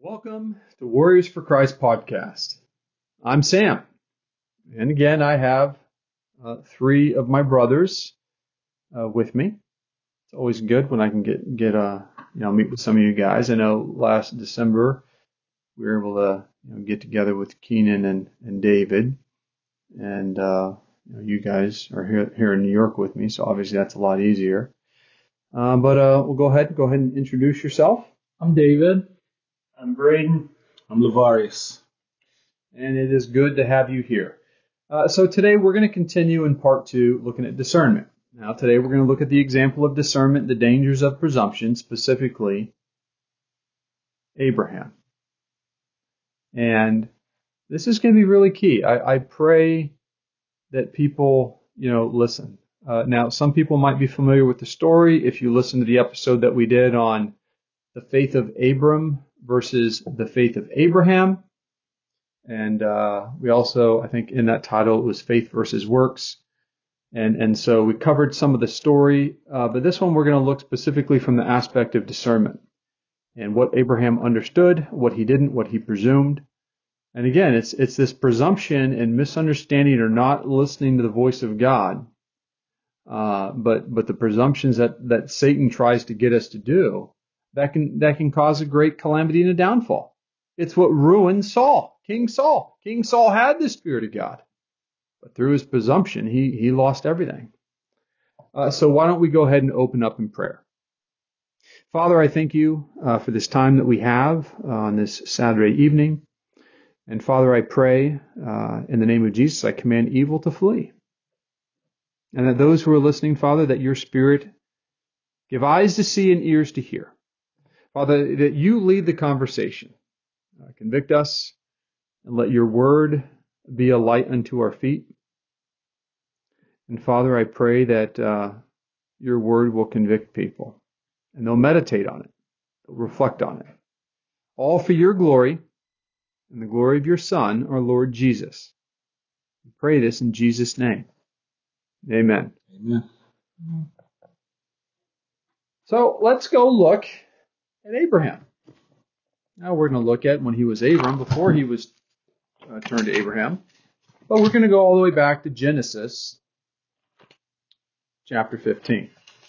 Welcome to Warriors for Christ podcast. I'm Sam, and again I have three of my brothers with me. It's always good when I can get meet with some of you guys. I know last December we were able to get together with Keenan and David, and you guys are here in New York with me, so obviously that's a lot easier. But we'll go ahead and introduce yourself. I'm David. I'm Braden. I'm Lavarius. And it is good to have you here. So today we're going to continue in part 2 looking at discernment. Now today we're going to look at the example of discernment, the dangers of presumption, specifically Abraham. And this is going to be really key. I pray that people, listen. Now some people might be familiar with the story if you listen to the episode that we did on the faith of Abram versus the faith of Abraham. And we also, I think in that title, it was faith versus works. And so we covered some of the story, but this one we're going to look specifically from the aspect of discernment and what Abraham understood, what he didn't, what he presumed. And again, it's this presumption and misunderstanding or not listening to the voice of God, but the presumptions that Satan tries to get us to do, that can cause a great calamity and a downfall. It's what ruined Saul, King Saul. King Saul had the Spirit of God, but through his presumption, he lost everything. So why don't we go ahead and open up in prayer. Father, I thank you for this time that we have on this Saturday evening. And Father, I pray in the name of Jesus, I command evil to flee. And that those who are listening, Father, that your Spirit give eyes to see and ears to hear. Father, that you lead the conversation. Convict us and let your word be a light unto our feet. And Father, I pray that your word will convict people and they'll meditate on it, they'll reflect on it. All for your glory and the glory of your Son, our Lord Jesus. We pray this in Jesus' name. Amen. Amen. So let's go look at Abraham. Now we're going to look at when he was Abram, before he was turned to Abraham. But we're going to go all the way back to Genesis chapter 15.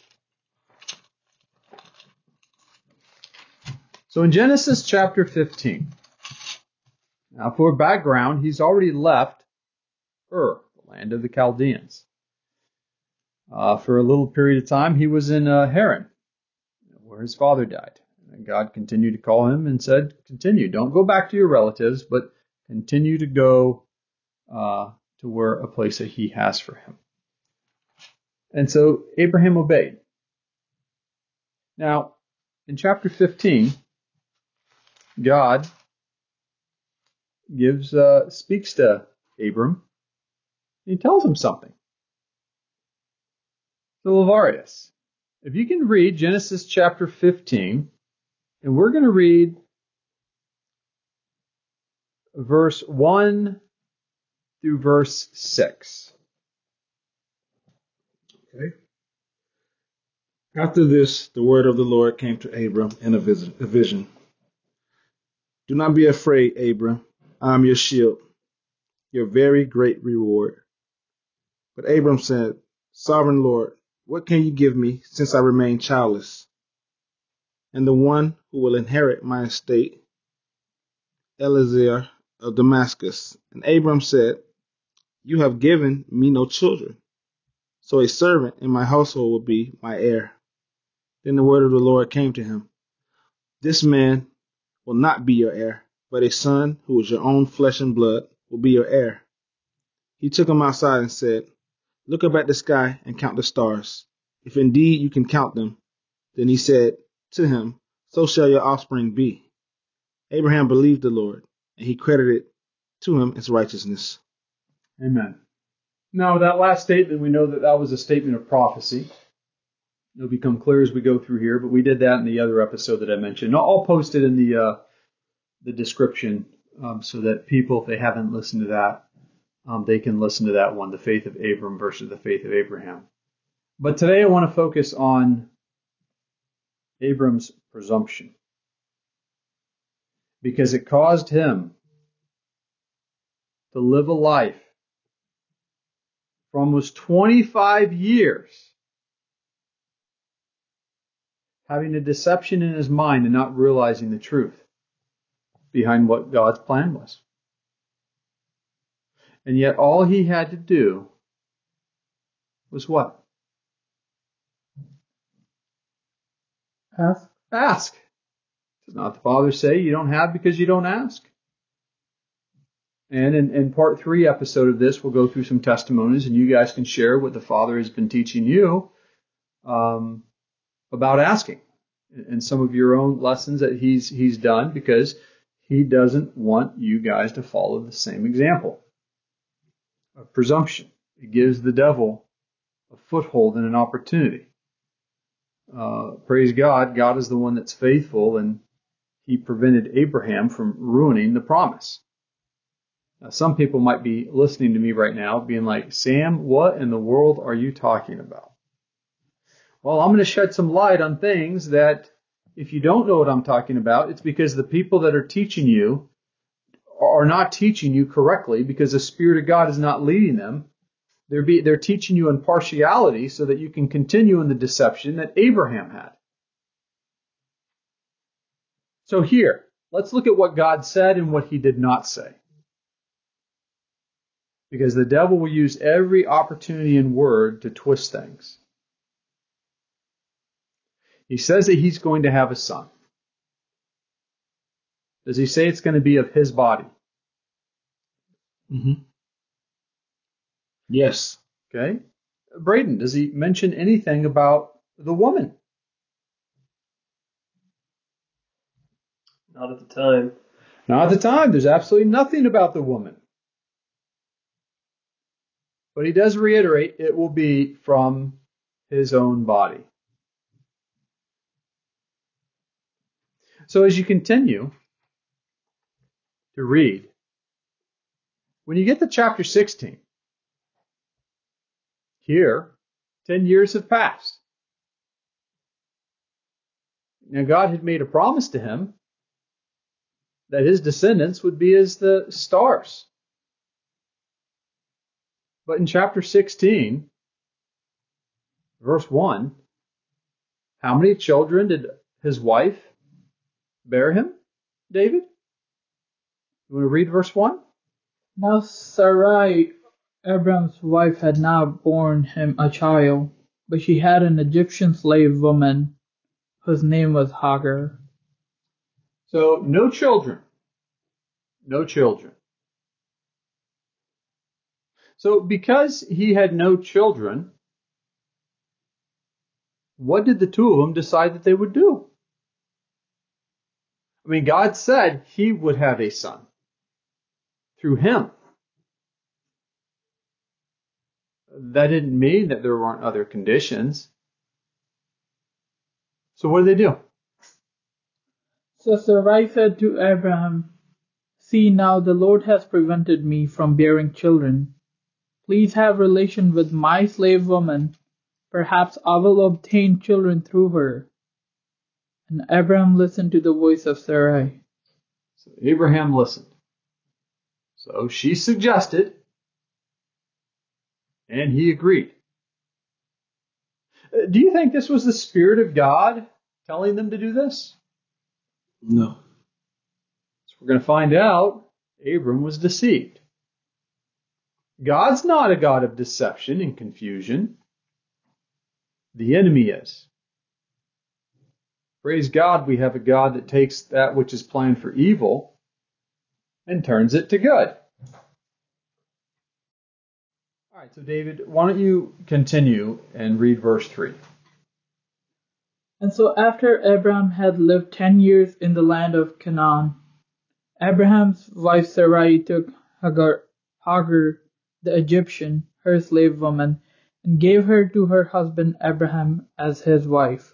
So in Genesis chapter 15, now for background, he's already left Ur, the land of the Chaldeans. For a little period of time, he was in Haran, where his father died. And God continued to call him and said, continue, don't go back to your relatives, but continue to go to where a place that he has for him. And so Abraham obeyed. Now, in chapter 15, God speaks to Abram. He tells him something. So Lavarius, if you can read Genesis chapter 15, and we're going to read verse 1 through verse 6. Okay. After this, the word of the Lord came to Abram in a vision. Do not be afraid, Abram. I am your shield, your very great reward. But Abram said, Sovereign Lord, what can you give me since I remain childless? And the one who will inherit my estate, Eliezer of Damascus. And Abram said, You have given me no children, so a servant in my household will be my heir. Then the word of the Lord came to him. This man will not be your heir, but a son who is your own flesh and blood will be your heir. He took him outside and said, Look up at the sky and count the stars. If indeed you can count them. Then he said to him, So shall your offspring be. Abraham believed the Lord, and he credited to him as righteousness. Amen. Now, that last statement, we know that was a statement of prophecy. It'll become clear as we go through here, but we did that in the other episode that I mentioned. I'll post it in the description so that people, if they haven't listened to that, they can listen to that one, the faith of Abram versus the faith of Abraham. But today I want to focus on Abram's presumption. because it caused him to live a life for almost 25 years having a deception in his mind and not realizing the truth behind what God's plan was. And yet all he had to do was what? Ask. Does not the Father say you don't have because you don't ask? And in part 3 episode of this, we'll go through some testimonies, and you guys can share what the Father has been teaching you about asking, and some of your own lessons that he's done, because he doesn't want you guys to follow the same example of presumption. It gives the devil a foothold and an opportunity. Praise God. God is the one that's faithful, and he prevented Abraham from ruining the promise. Now, some people might be listening to me right now being like, Sam, what in the world are you talking about? Well, I'm going to shed some light on things that if you don't know what I'm talking about, it's because the people that are teaching you are not teaching you correctly because the Spirit of God is not leading them. They're teaching you in partiality so that you can continue in the deception that Abraham had. So here, let's look at what God said and what he did not say. Because the devil will use every opportunity and word to twist things. He says that he's going to have a son. Does he say it's going to be of his body? Mm-hmm. Yes. Okay. Braden, does he mention anything about the woman? Not at the time. Not at the time. There's absolutely nothing about the woman. But he does reiterate it will be from his own body. So as you continue to read, when you get to chapter 16, here, 10 years have passed. Now God had made a promise to him that his descendants would be as the stars. But in chapter 16, verse 1, how many children did his wife bear him, David? You want to read verse 1? Now Sarai, Abram's wife, had now borne him a child, but she had an Egyptian slave woman whose name was Hagar. So no children. No children. So because he had no children, what did the two of them decide that they would do? I mean, God said he would have a son through him. That didn't mean that there weren't other conditions. So what did they do? So Sarai said to Abraham, "See now, the Lord has prevented me from bearing children. Please have relation with my slave woman. Perhaps I will obtain children through her." And Abraham listened to the voice of Sarai. So Abraham listened. So she suggested, and he agreed. Do you think this was the Spirit of God telling them to do this? No. So we're going to find out Abram was deceived. God's not a God of deception and confusion. The enemy is. Praise God, we have a God that takes that which is planned for evil and turns it to good. All right, so David, why don't you continue and read verse 3. And so after Abraham had lived 10 years in the land of Canaan, Abraham's wife Sarai took Hagar, the Egyptian, her slave woman, and gave her to her husband Abraham as his wife.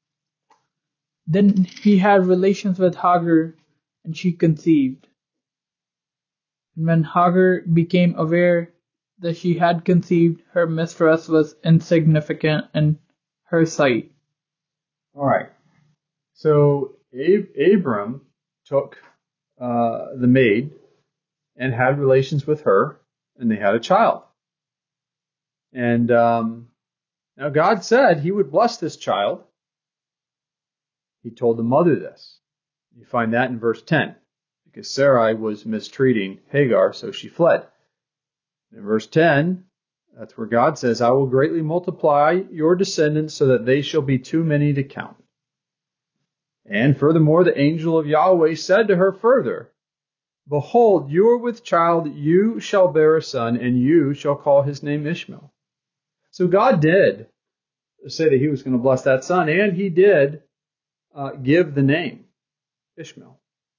Then he had relations with Hagar, and she conceived. And when Hagar became aware that she had conceived, her mistress was insignificant in her sight. All right. So Abram took the maid, and had relations with her, and they had a child. And now God said he would bless this child. He told the mother this. You find that in verse 10, because Sarai was mistreating Hagar, so she fled. In verse 10, that's where God says, I will greatly multiply your descendants so that they shall be too many to count. And furthermore, the angel of Yahweh said to her further, Behold, you are with child, you shall bear a son, and you shall call his name Ishmael. So God did say that he was going to bless that son, and he did give the name Ishmael.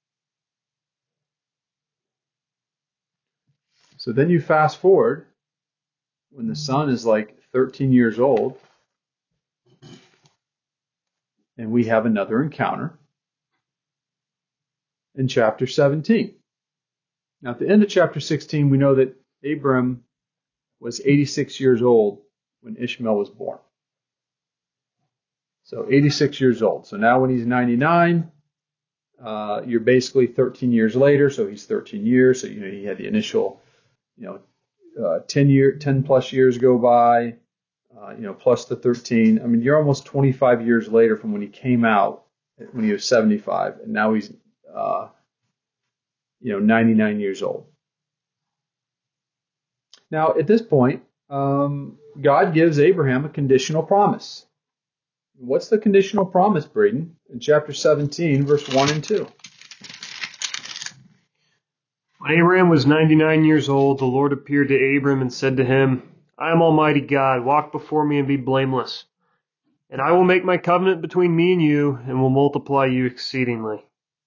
So then you fast forward when the son is like 13 years old, and we have another encounter in chapter 17. Now, at the end of chapter 16, we know that Abram was 86 years old when Ishmael was born. So 86 years old. So now when he's 99, you're basically 13 years later, so he's 13 years. So, he had the initial, 10 plus years go by, plus the 13. I mean, you're almost 25 years later from when he came out, when he was 75, and now he's, 99 years old. Now, at this point, God gives Abraham a conditional promise. What's the conditional promise, Braden? In chapter 17, verse 1 and 2. When Abraham was 99 years old, the Lord appeared to Abram and said to him, I am Almighty God, walk before me and be blameless. And I will make my covenant between me and you, and will multiply you exceedingly.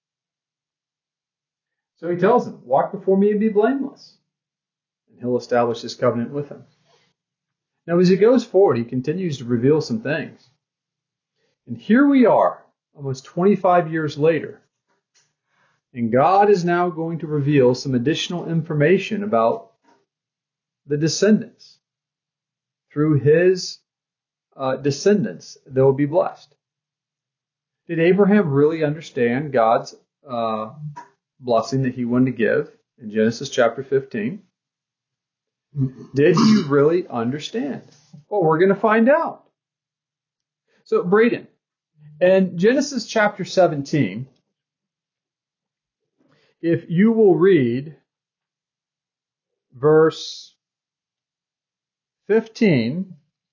So he tells him, walk before me and be blameless. And he'll establish his covenant with him. Now, as he goes forward, he continues to reveal some things. And here we are, almost 25 years later, and God is now going to reveal some additional information about the descendants. Through his descendants, they will be blessed. Did Abraham really understand God's blessing that he wanted to give in Genesis chapter 15? Did he really understand? Well, we're going to find out. So, Braden, in Genesis chapter 17, if you will read verse 15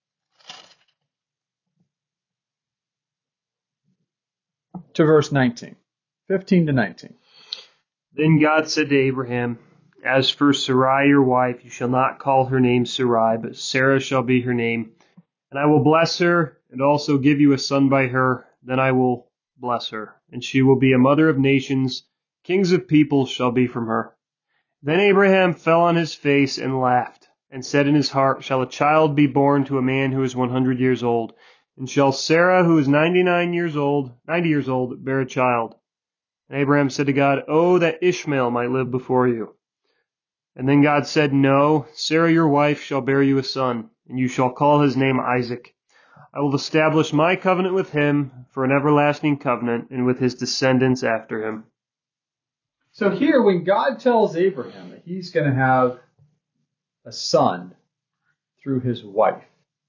to verse 19. 15 to 19. Then God said to Abraham, As for Sarai your wife, you shall not call her name Sarai, but Sarah shall be her name. And I will bless her, and also give you a son by her. Then I will bless her, and she will be a mother of nations. Kings of peoples shall be from her. Then Abraham fell on his face and laughed, and said in his heart, Shall a child be born to a man who is 100 years old? And shall Sarah, who is 90 years old, bear a child? And Abraham said to God, Oh, that Ishmael might live before you. And then God said, No, Sarah your wife shall bear you a son, and you shall call his name Isaac. I will establish my covenant with him for an everlasting covenant, and with his descendants after him. So here, when God tells Abraham that he's going to have a son through his wife,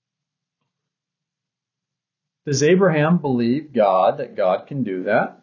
does Abraham believe God that God can do that?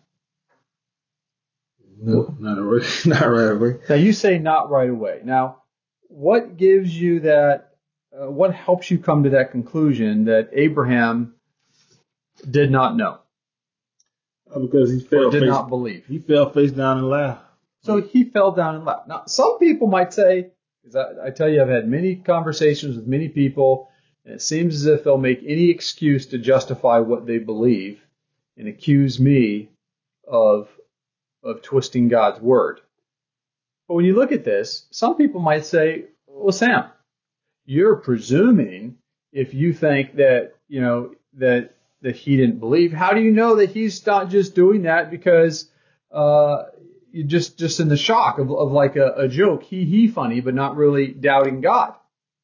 No, not right away. Now, you say not right away. Now, what gives you that, what helps you come to that conclusion that Abraham did not know? Because he did not believe. He fell face down and laughed. So he fell down and laughed. Now, some people might say, because I tell you, I've had many conversations with many people, and it seems as if they'll make any excuse to justify what they believe and accuse me of twisting God's word. But when you look at this, some people might say, well, Sam, you're presuming if you think that, that he didn't believe. How do you know that he's not just doing that because you're just in the shock of like a joke, he funny, but not really doubting God?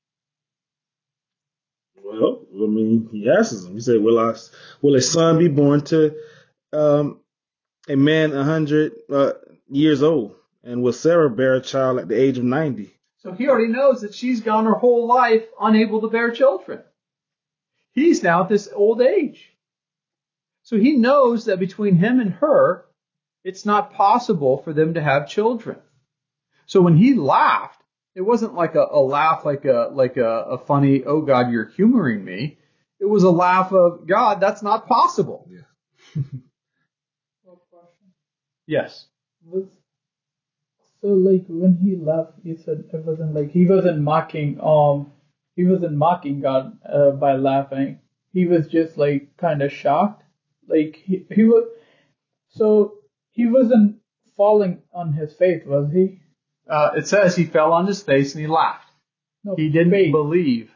Well, I mean, he asks him. He said, "Will a son be born to a man 100 years old, and will Sarah bear a child at the age of 90? So he already knows that she's gone her whole life unable to bear children. He's now at this old age. So he knows that between him and her, it's not possible for them to have children. So when he laughed, it wasn't like a laugh like a funny, oh God, you're humoring me. It was a laugh of, God, that's not possible. Yeah. Yes. So like when he left, he said it wasn't like he wasn't mocking God by laughing. He was just like kind of shocked. Like he was, so he wasn't falling on his faith, was he? It says he fell on his face and he laughed. No, He didn't faith. believe.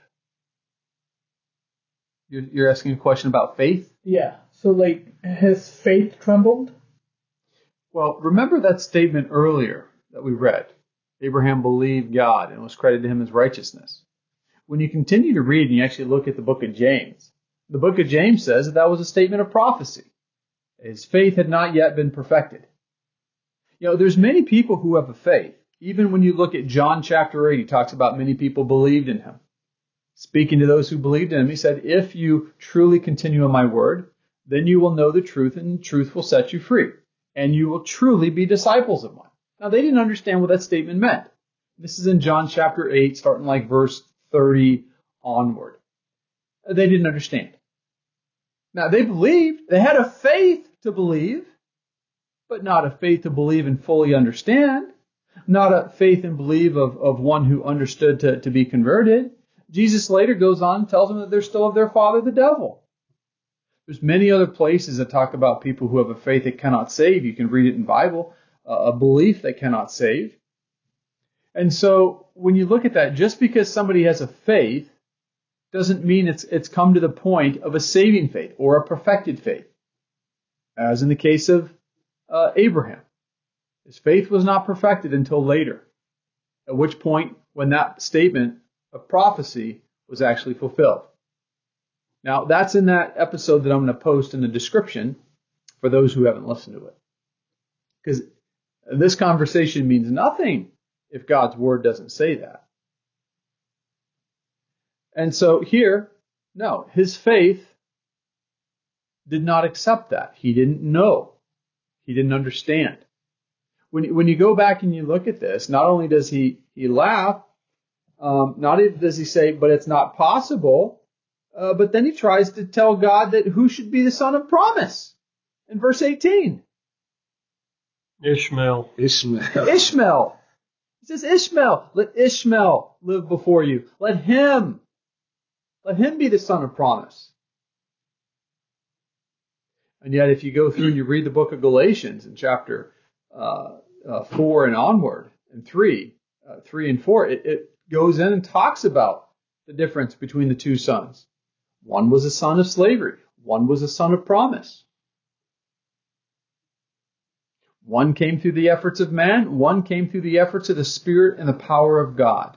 You're asking a question about faith? Yeah. So like his faith trembled. Well, remember that statement earlier that we read. Abraham believed God and was credited to him as righteousness. When you continue to read and you actually look at the book of James, the book of James says that was a statement of prophecy. His faith had not yet been perfected. You know, there's many people who have a faith. Even when you look at John chapter 8, he talks about many people believed in him. Speaking to those who believed in him, he said, if you truly continue in my word, then you will know the truth and the truth will set you free. And you will truly be disciples of mine. Now, they didn't understand what that statement meant. This is in John chapter 8, starting like verse 30 onward. They didn't understand. Now, they believed. They had a faith to believe, but not a faith to believe and fully understand. Not a faith and believe of one who understood to be converted. Jesus later goes on and tells them that they're still of their father, the devil. There's many other places that talk about people who have a faith that cannot save. You can read it in the Bible, a belief that cannot save. And so when you look at that, just because somebody has a faith doesn't mean it's come to the point of a saving faith or a perfected faith. As in the case of Abraham. His faith was not perfected until later, at which point when that statement of prophecy was actually fulfilled. Now, that's in that episode that I'm going to post in the description for those who haven't listened to it. Because this conversation means nothing if God's word doesn't say that. And so here, no, his faith did not accept that. He didn't know. He didn't understand. When you go back and you look at this, not only does he laugh, not only does he say, but it's not possible, but then he tries to tell God that who should be the son of promise in verse 18. Ishmael. Ishmael. He says, Ishmael, let Ishmael live before you. Let him be the son of promise. And yet if you go through and you read the book of Galatians in chapter 4 and onward, and 3 and 4, it goes in and talks about the difference between the two sons. One was a son of slavery. One was a son of promise. One came through the efforts of man. One came through the efforts of the Spirit and the power of God.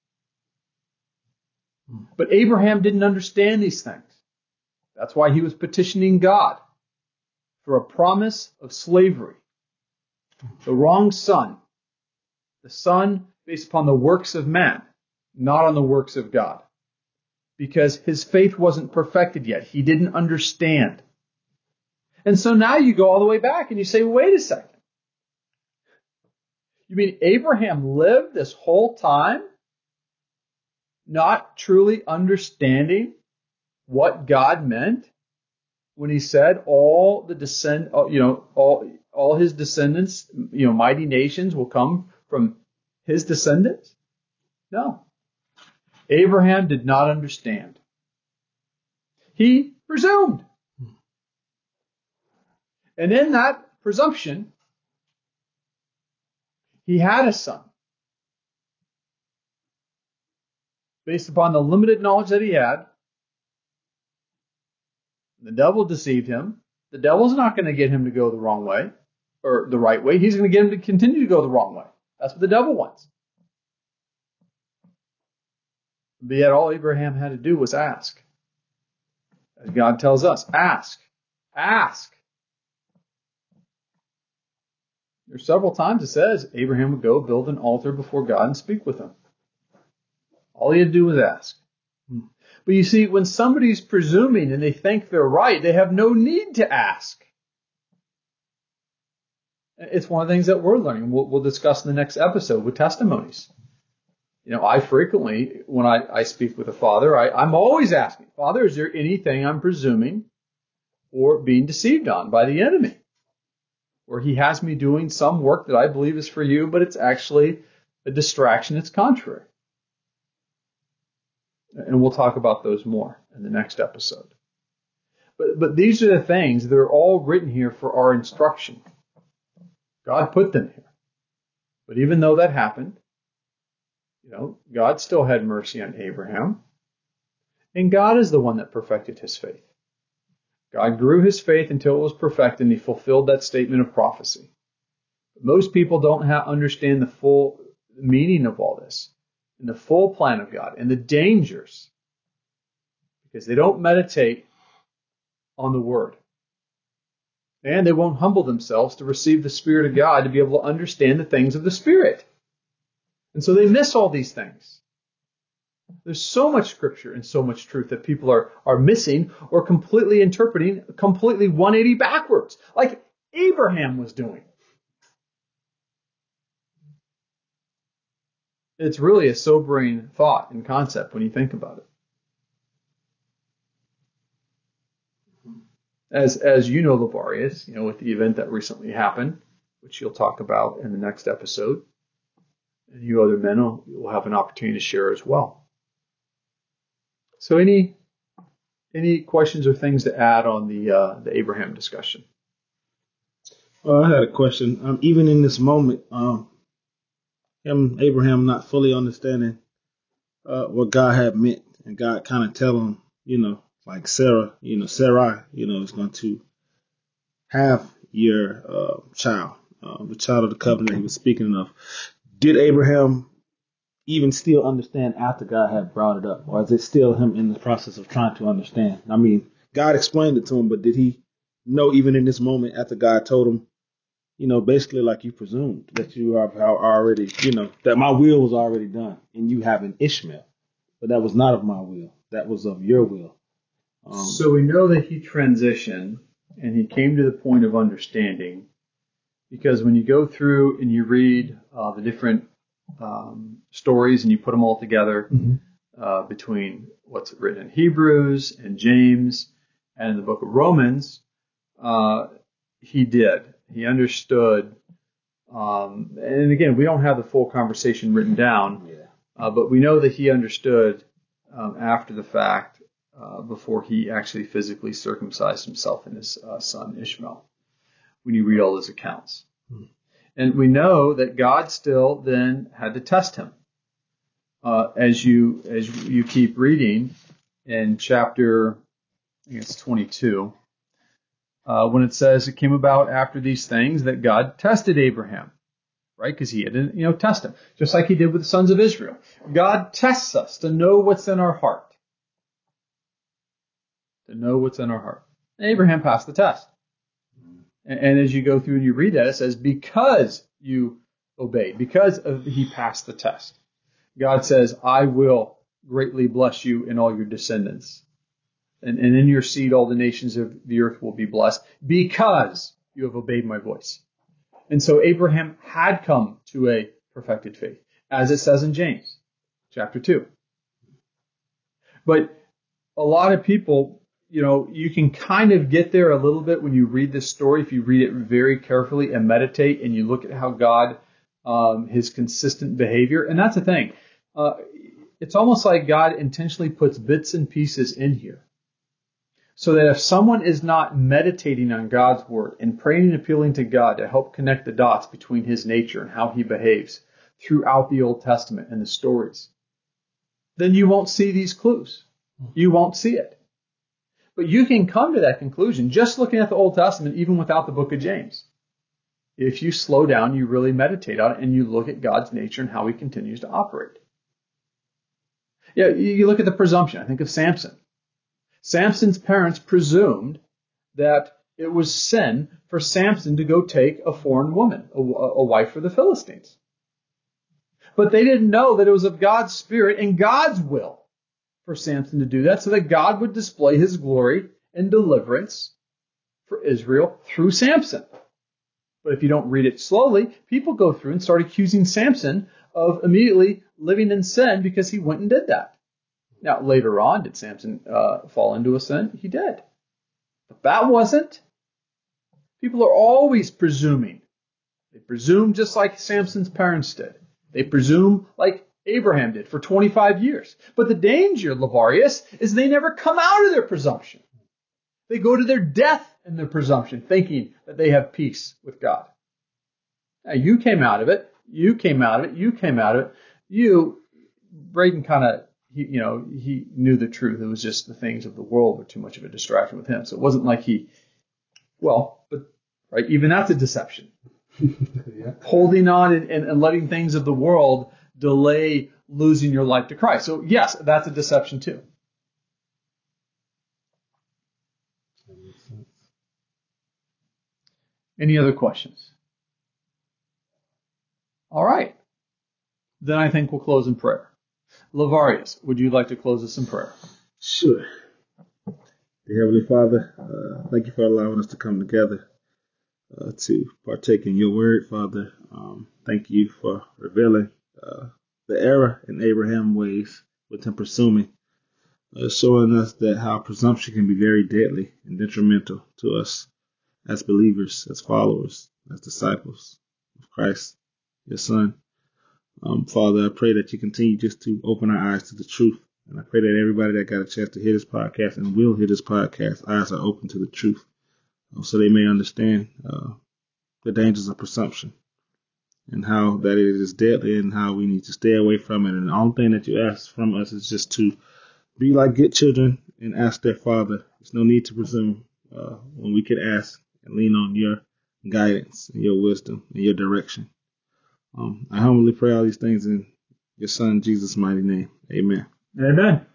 But Abraham didn't understand these things. That's why he was petitioning God for a promise of slavery. The wrong son. The son based upon the works of man, not on the works of God. Because his faith wasn't perfected yet. He didn't understand. And so now you go all the way back and you say, wait a second. You mean Abraham lived this whole time not truly understanding what God meant when he said all his descendants, mighty nations will come from his descendants? No. Abraham did not understand. He presumed. And in that presumption, he had a son. Based upon the limited knowledge that he had, the devil deceived him. The devil's not going to get him to go the wrong way or the right way. He's going to get him to continue to go the wrong way. That's what the devil wants. But yet all Abraham had to do was ask. As God tells us, ask. Ask. There's several times it says Abraham would go build an altar before God and speak with him. All he had to do was ask. But you see, when somebody's presuming and they think they're right, they have no need to ask. It's one of the things that we're learning. We'll discuss in the next episode with testimonies. I frequently, when I speak with a father, I'm always asking, Father, is there anything I'm presuming or being deceived on by the enemy? Or he has me doing some work that I believe is for you, but it's actually a distraction. It's contrary. And we'll talk about those more in the next episode. But these are the things, they're all written here for our instruction. God put them here. But even though that happened, God still had mercy on Abraham. And God is the one that perfected his faith. God grew his faith until it was perfected, and he fulfilled that statement of prophecy. But most people don't understand the full meaning of all this and the full plan of God and the dangers because they don't meditate on the Word. And they won't humble themselves to receive the Spirit of God to be able to understand the things of the Spirit. And so they miss all these things. There's so much Scripture and so much truth that people are missing or completely interpreting completely 180 backwards, like Abraham was doing. It's really a sobering thought and concept when you think about it. As you know, Lavarius, with the event that recently happened, which you'll talk about in the next episode, and you other men will have an opportunity to share as well. So any questions or things to add on the Abraham discussion? Well, I had a question. Even in this moment, Abraham not fully understanding what God had meant, and God kind of telling him, like Sarah, Sarai, is going to have your child, the child of the covenant that he was speaking of. Did Abraham even still understand after God had brought it up? Or is it still him in the process of trying to understand? I mean, God explained it to him, but did he know even in this moment after God told him, basically like you presumed, that you are already, that my will was already done and you have an Ishmael, but that was not of my will. That was of your will. So we know that he transitioned and he came to the point of understanding, because when you go through and you read the different stories and you put them all together, between what's written in Hebrews and James and the book of Romans, he understood. And again, we don't have the full conversation written down, but we know that he understood after the fact, before he actually physically circumcised himself and his son Ishmael, when you read all his accounts. And we know that God still then had to test him. As you keep reading in chapter, I think it's 22, when it says it came about after these things that God tested Abraham, right? Because he had to, test him, just like he did with the sons of Israel. God tests us to know what's in our heart. To know what's in our heart. And Abraham passed the test. And as you go through and you read that, it says, because you obeyed, because he passed the test, God says, I will greatly bless you in all your descendants. And in your seed, all the nations of the earth will be blessed because you have obeyed my voice. And so Abraham had come to a perfected faith, as it says in James chapter 2. But a lot of people, you can kind of get there a little bit when you read this story, if you read it very carefully and meditate and you look at how God, his consistent behavior. And that's the thing. It's almost like God intentionally puts bits and pieces in here so that if someone is not meditating on God's word and praying and appealing to God to help connect the dots between his nature and how he behaves throughout the Old Testament and the stories, then you won't see these clues. You won't see it. But you can come to that conclusion just looking at the Old Testament, even without the book of James. If you slow down, you really meditate on it, and you look at God's nature and how he continues to operate. Yeah, you look at the presumption. I think of Samson. Samson's parents presumed that It was sin for Samson to go take a foreign woman, a wife for the Philistines. But they didn't know that it was of God's Spirit and God's will for Samson to do that, so that God would display his glory and deliverance for Israel through Samson. But if you don't read it slowly, people go through and start accusing Samson of immediately living in sin because he went and did that. Now, later on, did Samson fall into a sin? He did. But that wasn't. People are always presuming. They presume just like Samson's parents did. They presume like Abraham did for 25 years. But the danger, Lavarius, is they never come out of their presumption. They go to their death in their presumption, thinking that they have peace with God. Now, you came out of it. You came out of it. You came out of it. Braden kind of, he knew the truth. It was just the things of the world were too much of a distraction with him. So it wasn't like right, even that's a deception. Yeah. Holding on and letting things of the world delay losing your life to Christ. So yes, that's a deception too. That makes sense. Any other questions? All right. Then I think we'll close in prayer. Lavarius, would you like to close us in prayer? Sure. Dear Heavenly Father, thank you for allowing us to come together to partake in your word, Father. Thank you for revealing the error in Abraham's ways with him presuming, showing us that how presumption can be very deadly and detrimental to us as believers, as followers, as disciples of Christ, your Son. Father, I pray that you continue just to open our eyes to the truth. And I pray that everybody that got a chance to hear this podcast and will hear this podcast, eyes are open to the truth, so they may understand the dangers of presumption and how that it is deadly and how we need to stay away from it. And the only thing that you ask from us is just to be like good children and ask their Father. There's no need to presume when we could ask and lean on your guidance and your wisdom and your direction. I humbly pray all these things in your Son, Jesus' mighty name. Amen. Amen.